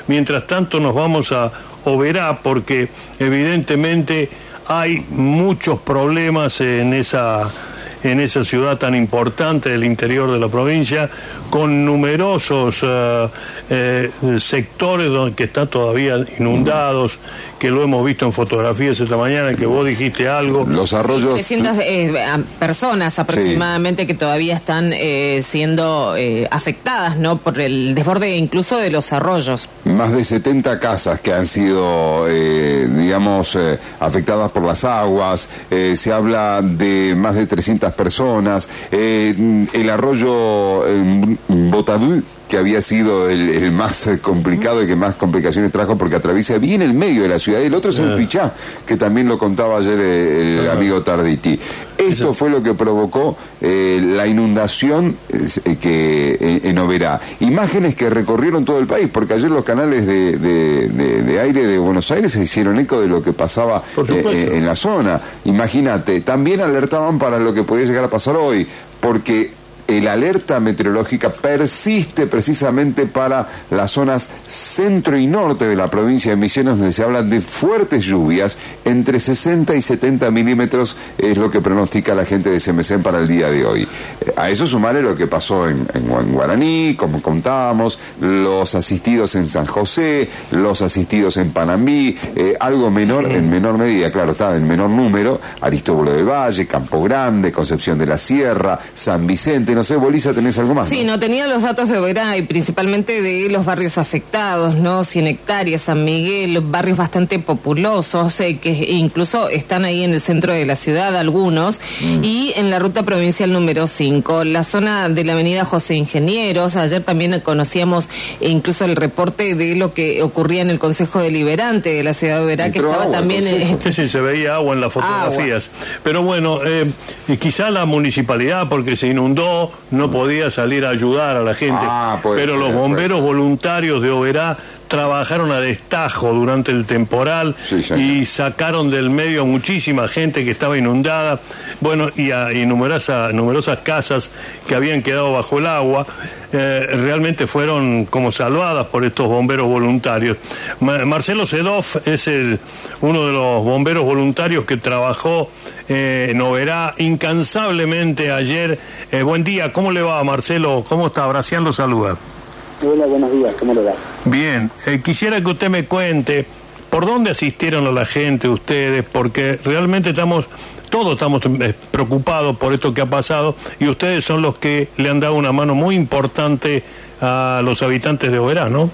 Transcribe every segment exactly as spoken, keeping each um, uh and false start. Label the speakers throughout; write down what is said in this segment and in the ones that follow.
Speaker 1: Mientras tanto nos vamos a Oberá porque evidentemente hay muchos problemas en esa... en esa ciudad tan importante del interior de la provincia, con numerosos uh, eh, sectores donde, que están todavía inundados, que lo hemos visto en fotografías esta mañana, que vos dijiste algo.
Speaker 2: Los arroyos...
Speaker 3: Sí, trescientas eh, personas aproximadamente, sí, que todavía están eh, siendo eh, afectadas, ¿no?, por el desborde incluso de los arroyos.
Speaker 2: Más de setenta casas que han sido, eh, digamos, eh, afectadas por las aguas. Eh, se habla de más de trescientas personas. Eh, el arroyo eh, Botadú, que había sido el, el más complicado y que más complicaciones trajo porque atraviesa bien el medio de la ciudad. El otro es el Pichá, que también lo contaba ayer el, el amigo Tarditi. Esto fue lo que provocó eh, la inundación eh, que eh, en Oberá. Imágenes que recorrieron todo el país, porque ayer los canales de, de, de, de aire de Buenos Aires se hicieron eco de lo que pasaba eh, eh, en la zona. Imagínate, también alertaban para lo que podía llegar a pasar hoy, porque la alerta meteorológica persiste precisamente para las zonas centro y norte de la provincia de Misiones, donde se habla de fuertes lluvias, entre sesenta y setenta milímetros es lo que pronostica la gente de SEMESEN para el día de hoy. A eso sumarle lo que pasó en, en, en Guaraní, como contábamos, los asistidos en San José, los asistidos en Panamí, eh, algo menor, en menor medida, claro, está en menor número, Aristóbulo del Valle, Campo Grande, Concepción de la Sierra, San Vicente. No sé, Bolisa, ¿tenés algo más?
Speaker 3: Sí,
Speaker 2: no,
Speaker 3: no tenía los datos de Oberá y principalmente de los barrios afectados, ¿no? cien hectáreas, San Miguel, barrios bastante populosos, eh, que incluso están ahí en el centro de la ciudad, algunos, mm. y en la ruta provincial número cinco, la zona de la avenida José Ingenieros. Ayer también conocíamos incluso el reporte de lo que ocurría en el Consejo Deliberante de la ciudad de Oberá, que estaba agua, también...
Speaker 1: Eh, sí, sí, se veía agua en las fotografías. Agua. Pero bueno, eh, quizá la municipalidad, porque se inundó, no podía salir a ayudar a la gente, ah, pero ser, los bomberos voluntarios de Oberá trabajaron a destajo durante el temporal, sí, y sacaron del medio muchísima gente que estaba inundada, bueno, y, a, y numerosas, numerosas casas que habían quedado bajo el agua, eh, realmente fueron como salvadas por estos bomberos voluntarios. Ma- Marcelo Sedov es el, uno de los bomberos voluntarios que trabajó eh, en Oberá incansablemente ayer. Eh, buen día, ¿cómo le va, Marcelo? ¿Cómo está? Bracián lo saluda.
Speaker 4: Hola, buenos días, ¿cómo le va?
Speaker 1: Bien, eh, quisiera que usted me cuente por dónde asistieron a la gente ustedes, porque realmente estamos, todos estamos eh, preocupados por esto que ha pasado, y ustedes son los que le han dado una mano muy importante a los habitantes de Oberá, ¿no?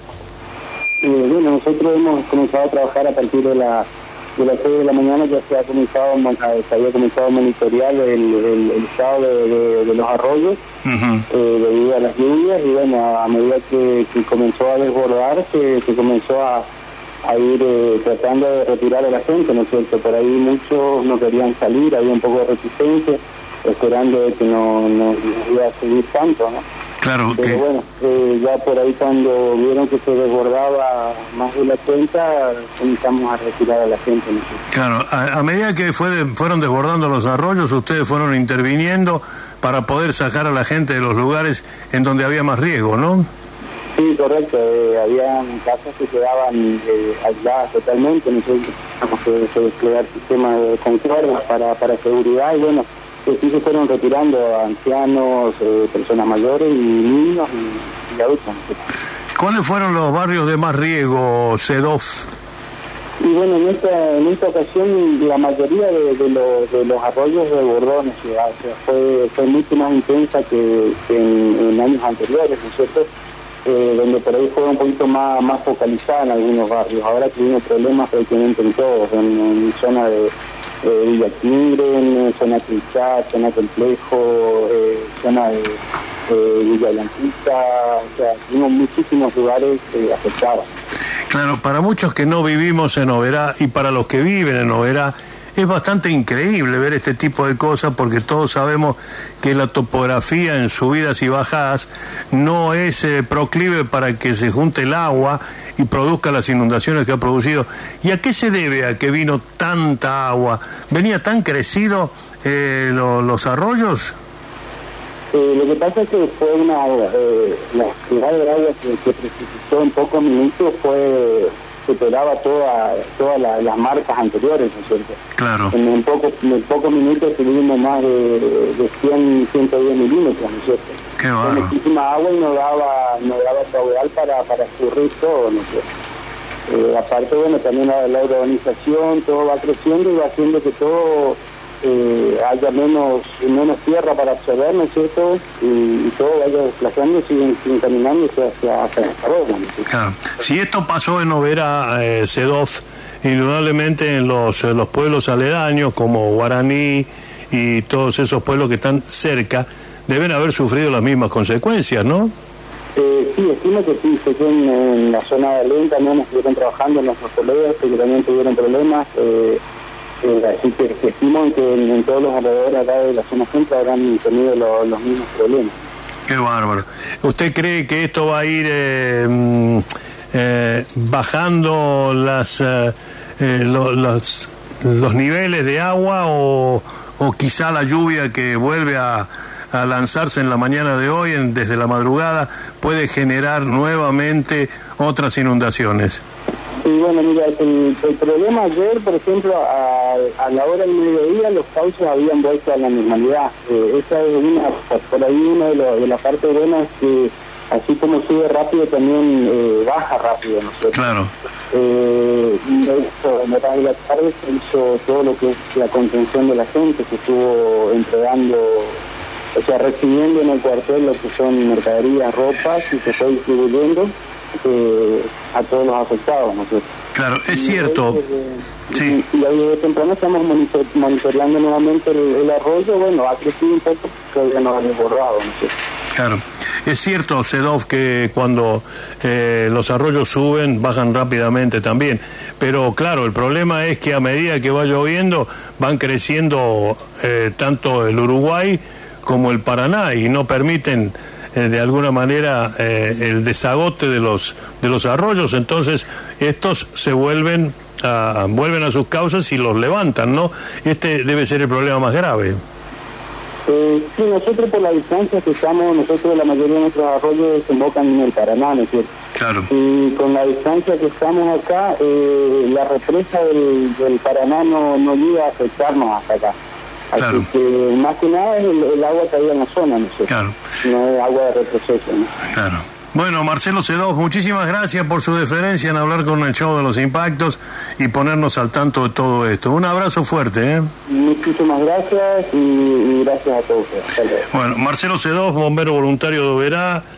Speaker 4: Eh, bueno, nosotros hemos comenzado a trabajar a partir de, la, de las seis de la mañana, ya se ha comenzado, se había comenzado a monitorear el, el, el estado de, de, de los arroyos, uh-huh. eh, debido a las lluvias, y bueno, a, a medida que, que comenzó a desbordar, se, se comenzó a, a ir eh, tratando de retirar a la gente, ¿no es cierto? Por ahí muchos no querían salir, había un poco de resistencia, esperando de que no, no, no iba a seguir tanto, ¿no?
Speaker 1: Claro,
Speaker 4: pero
Speaker 1: que...
Speaker 4: bueno, eh, ya por ahí cuando vieron que se desbordaba más de la cuenta, comenzamos a retirar a la gente, ¿no?
Speaker 1: Claro, a, a medida que fue, fueron desbordando los arroyos, ustedes fueron interviniendo para poder sacar a la gente de los lugares en donde había más riesgo, ¿no?
Speaker 4: Sí, correcto, eh, había casas que quedaban eh, aisladas totalmente, nosotros teníamos que, que desplegar sistemas de concuerdas para, para seguridad, y bueno, sí se fueron retirando a ancianos, eh, personas mayores y niños y, y adultos.
Speaker 1: ¿Cuáles fueron los barrios de más riesgo, Sedov?
Speaker 4: Y bueno, en esta, en esta ocasión la mayoría de, de, los, de los arroyos de Bordones, o sea, fue, fue mucho más intensa que, que en, en años anteriores, ¿no es cierto? Eh, donde por ahí fue un poquito más, más focalizada en algunos barrios. Ahora tuvimos problemas prácticamente en todos, en, en zona de eh, Villa Quingren, zona Crichá, zona Complejo, eh, zona de eh, Villa Blanquista, o sea, tuvimos muchísimos lugares eh, afectados.
Speaker 1: Claro, para muchos que no vivimos en Oberá y para los que viven en Oberá, es bastante increíble ver este tipo de cosas, porque todos sabemos que la topografía en subidas y bajadas no es eh, proclive para que se junte el agua y produzca las inundaciones que ha producido. ¿Y a qué se debe a que vino tanta agua? ¿Venía tan crecido eh, lo, los arroyos?
Speaker 4: Eh, lo que pasa es que fue una... Eh, la cantidad de agua que, que precipitó en pocos minutos fue... superaba toda, todas la, las marcas anteriores, ¿no es cierto?
Speaker 1: Claro.
Speaker 4: En, en, poco, en pocos minutos tuvimos más de, de cien, ciento diez milímetros, ¿no es cierto?
Speaker 1: Qué bárbaro.
Speaker 4: Muchísima agua y no daba, no daba caudal para, para escurrir todo, ¿no es cierto? Eh, aparte, bueno, también la, la urbanización, todo va creciendo y va haciendo que todo... Eh, haya menos menos tierra para absorber, ¿no es cierto? Y, y todo vaya desplazándose y encaminándose hacia, hacia el desarrollo, ¿no?
Speaker 1: Claro. Si esto pasó en Oberá, eh, Sedov, indudablemente en los, en los pueblos aledaños como Guaraní y todos esos pueblos que están cerca, deben haber sufrido las mismas consecuencias, ¿no?
Speaker 4: Eh, sí, estimo que sí, sé que en, en la zona de Alén también estuvieron trabajando nuestros colegas que también tuvieron problemas. Eh, Eh, así que, que estimo que en, en todos los alrededores acá de la zona centro habrán tenido lo, los mismos problemas.
Speaker 1: Qué bárbaro. ¿Usted cree que esto va a ir eh, eh, bajando las eh, eh, lo, los, los niveles de agua o, o quizá la lluvia que vuelve a, a lanzarse en la mañana de hoy, en, desde la madrugada, puede generar nuevamente otras inundaciones?
Speaker 4: Sí, bueno, mira, el, el problema ayer, por ejemplo, a, a la hora del mediodía los cauces habían vuelto a la normalidad. Eh, esa es una, por ahí una de, lo, de la parte buena es que así como sube rápido también eh, baja rápido, ¿no sé?
Speaker 1: Claro.
Speaker 4: Eh, esto, en horas de la tarde se hizo todo lo que es la contención de la gente, se estuvo entregando, o sea, recibiendo en el cuartel lo que son mercaderías, ropas y se fue distribuyendo. Eh, a todos los afectados, ¿no?
Speaker 1: Claro, es y cierto.
Speaker 4: Desde,
Speaker 1: sí.
Speaker 4: Y, y ahí de temprano estamos monitor, monitoreando nuevamente el, el arroyo. Bueno, ha crecido un poco, pero ya no ha desbordado, ¿no?
Speaker 1: Claro. Es cierto, Sedov, que cuando eh, los arroyos suben, bajan rápidamente también. Pero claro, el problema es que a medida que va lloviendo, van creciendo eh, tanto el Uruguay como el Paraná y no permiten de alguna manera eh, el desagote de los de los arroyos, entonces estos se vuelven a, vuelven a sus causas y los levantan, ¿no? Este debe ser el problema más grave.
Speaker 4: Eh, sí, nosotros por la distancia que estamos, nosotros la mayoría de nuestros arroyos desembocan en el Paraná, ¿no es cierto?
Speaker 1: Claro.
Speaker 4: Y con la distancia que estamos acá, eh, la represa del, del Paraná no, no llega a afectarnos hasta acá. Así
Speaker 1: claro.
Speaker 4: que más que nada es el, el agua que hay en la zona, ¿no sé?
Speaker 1: Claro.
Speaker 4: No es agua de retroceso, ¿no?
Speaker 1: Claro. Bueno, Marcelo Sedov, muchísimas gracias por su deferencia en hablar con el show de los impactos y ponernos al tanto de todo esto. Un abrazo fuerte, ¿eh?
Speaker 4: Muchísimas gracias y, y gracias a todos.
Speaker 1: Bueno, Marcelo Sedov, bombero voluntario de Oberá.